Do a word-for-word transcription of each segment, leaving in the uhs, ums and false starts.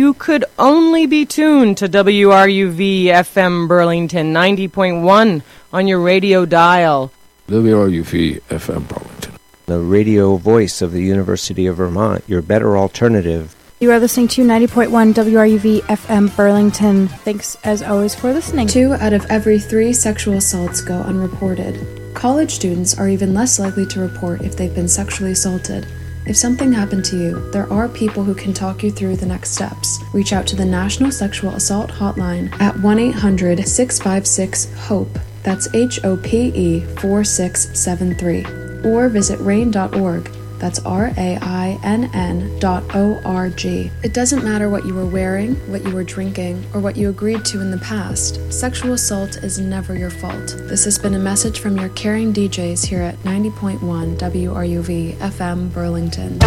you could only be tuned to W R U V F M Burlington ninety point one on your radio dial. W R U V F M Burlington, the radio voice of the University of Vermont, your better alternative. You are listening to ninety point one W R U V F M Burlington. Thanks, as always, for listening. Two out of every three sexual assaults go unreported. College students are even less likely to report if they've been sexually assaulted. If something happened to you, there are people who can talk you through the next steps. Reach out to the National Sexual Assault Hotline at one eight hundred six five six HOPE. That's H O P E four six seven three. Or visit rain dot org. That's R A I N N dot O R G. It doesn't matter what you were wearing, what you were drinking, or what you agreed to in the past. Sexual assault is never your fault. This has been a message from your caring D Js here at ninety point one W R U V F M Burlington.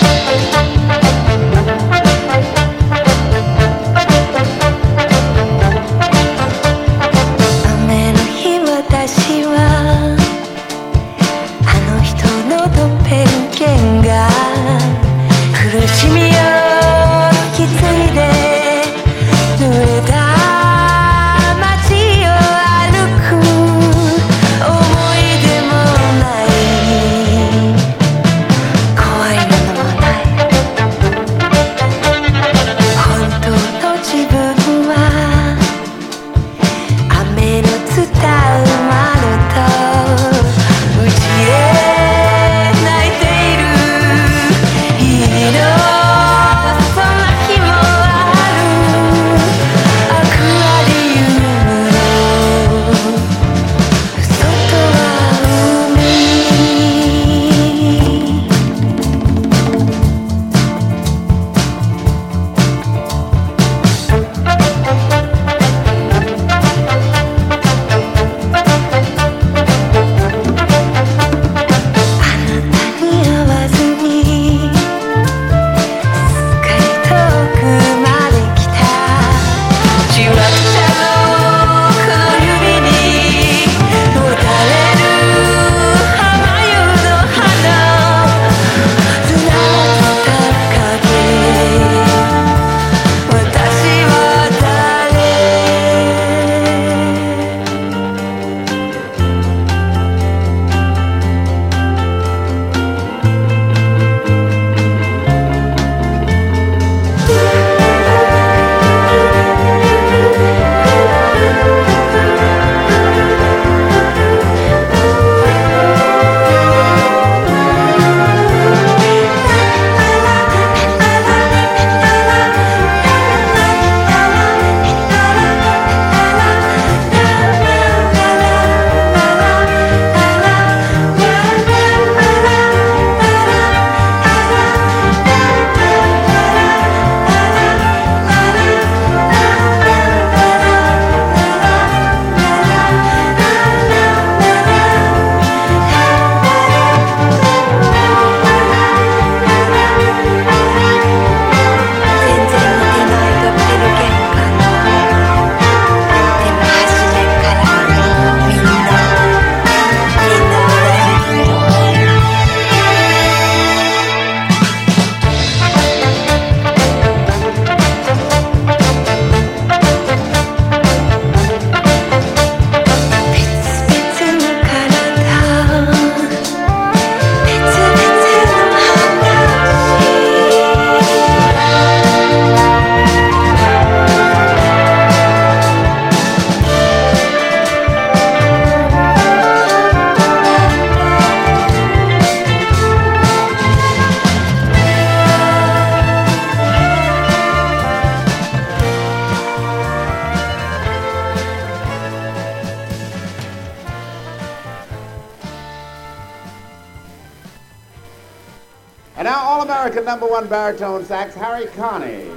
'All American number one baritone sax, Harry Connick,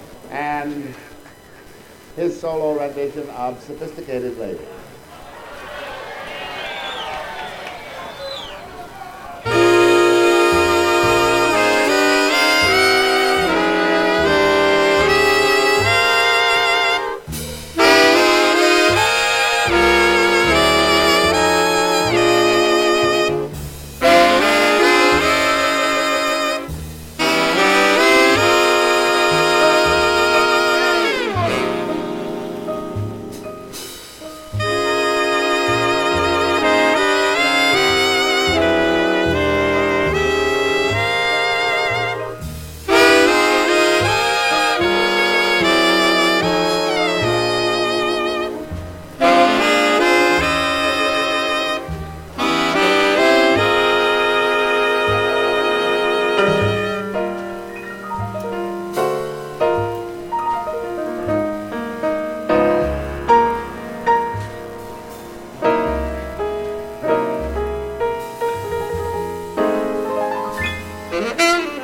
and his solo rendition of Sophisticated Lady.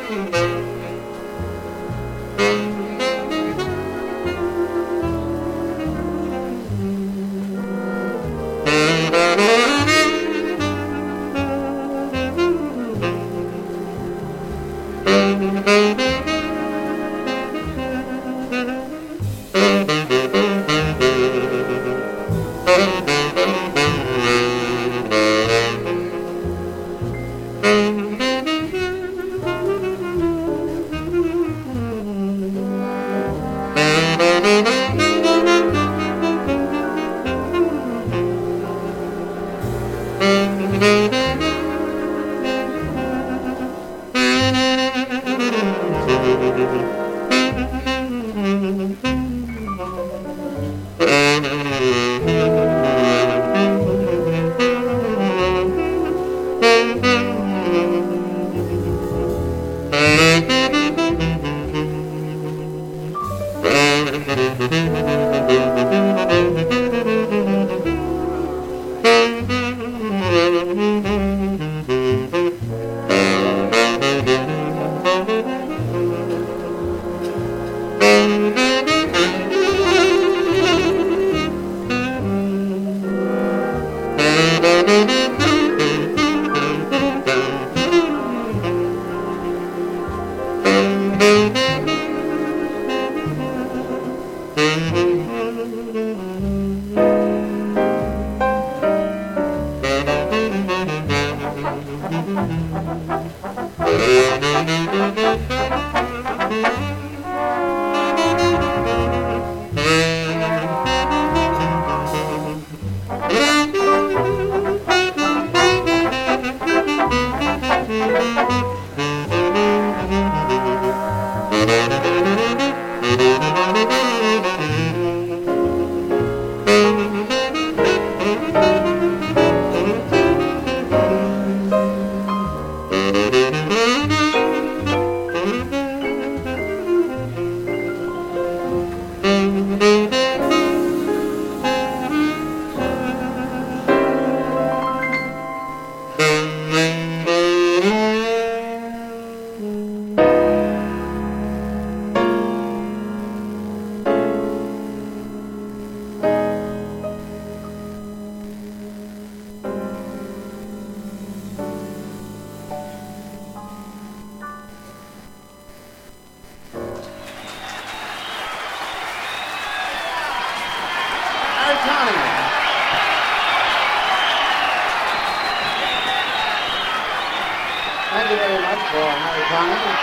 Thank you very much for Harry Connick.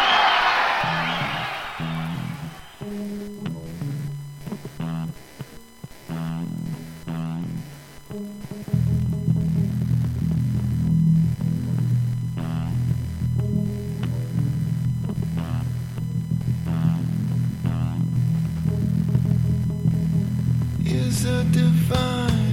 Is a divine